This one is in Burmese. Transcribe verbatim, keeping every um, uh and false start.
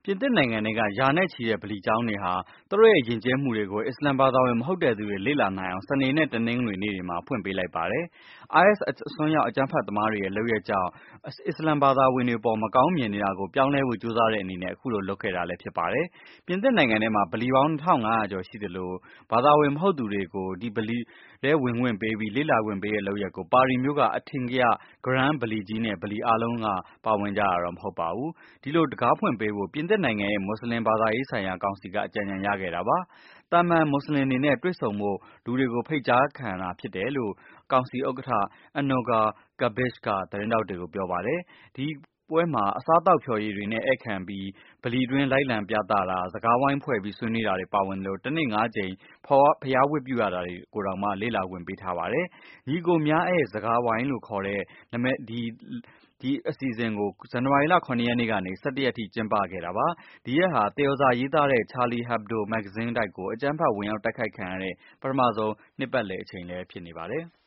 ပြင်သစ်နိုင်ငံထဲကရာနဲ့ချီတဲ့ဗလီကျောင်းတွေဟာသူတို့ရဲ့ယဉ်ကျေးမှုတွေကိုအစ္စလာမ်ဘာသာဝင်မဟုတ်တဲ့သူတွေလေ့လာနိုင်အောင်စနေနဲ့တနင်္ဂနွေနေ့တွေမှာဖွင့်ပေးလိုက်ပါတယ်။ I S အစွန်းရောက်အကြမ်းဖက်သမားတွေရဲ့လုပ်ရပ်ကြောင့်အစ္စလာမ်ဘာသာဝင်တွေအပေါ်မကောင်းမြင်နေတာကိုပြောင်းလဲဖို့ကြိုးစားတဲ့အနေနဲ့အခုလိုလုပ်ခဲ့တာလည်းဖြစ်ပါတယ်။ ပြင်သစ်နိုင်ငံထဲမှာဗလီပေါင်းနှစ်ထောင်ငါးရာကျော်ရှိသလိုဘာသာဝင်မဟုတ်သူတွေကိုဒီဗလီထဲဝင်ခွင့်ပေးပြီးလေ့လာခွင့်ပေးတဲ့လုပ်ရပ်ကိုပါရီမြို့ကအထင်ကရ Grand ဗလီကြီးနဲ့ဗလီအားလုံးကပါဝင်ကြတာတော့မဟုတ်ပါဘူး။ ဒီလိုတံခါးဖွင့်ပေးဖို့ပြင်သစ်နိုင်ငံရဲ့မွတ်ဆလင်ဘာသာရေးဆိုင်ရာကောင်စီကအကြံဉာဏ်ရခဲ့တာပါ။ သာမန်မွတ်ဆလင်တွေနဲ့တွေ့ဆုံဖို့လူတွေကိုဖိတ်ကြားခံတာဖြစ်တယ်လို့ကောင်စီဥက္ကဋ္ဌ Anougha Kebbiche ကသတင်းထောက်တွေကိုပြောပါတယ်။ ဒီပွဲမှာအစားအသောက်ဖျော်ရည်တွေနဲ့ဧည့်ခံပြီးဗလီတွင်းလိုက်လံပြသတာ၊စကားဝိုင်းဖွဲ့ပြီးဆွေးနွေးတာတွေပါဝင်သလိုတနေ့ငါးကြိမ်ဘုရားဝတ်ပြုရတာတွေကိုတောင်မှလေ့လာခွင့်ပေးထားပါတယ်။ ညီအကိုများဧည့်စကားဝိုင်းလို့ခေါ်တဲ့ဒီအစီအစဉ်ကိုဇန်နဝါရီလ၇ရက်နေ့ကနေ၁၁ရက်ထိကျင်းပခဲ့တာပါ။ ဒီရက်ဟာသရော်စာရေးသားတဲ့ Charlie Hebdo မဂ္ဂဇင်းတိုက်ကိုအကြမ်းဖက်ဝင်ရောက်တိုက်ခိုက်ခံရတဲ့ပထမဆုံးနှစ်ပတ်လည်အချိန်လည်းဖြစ်နေပါတယ်။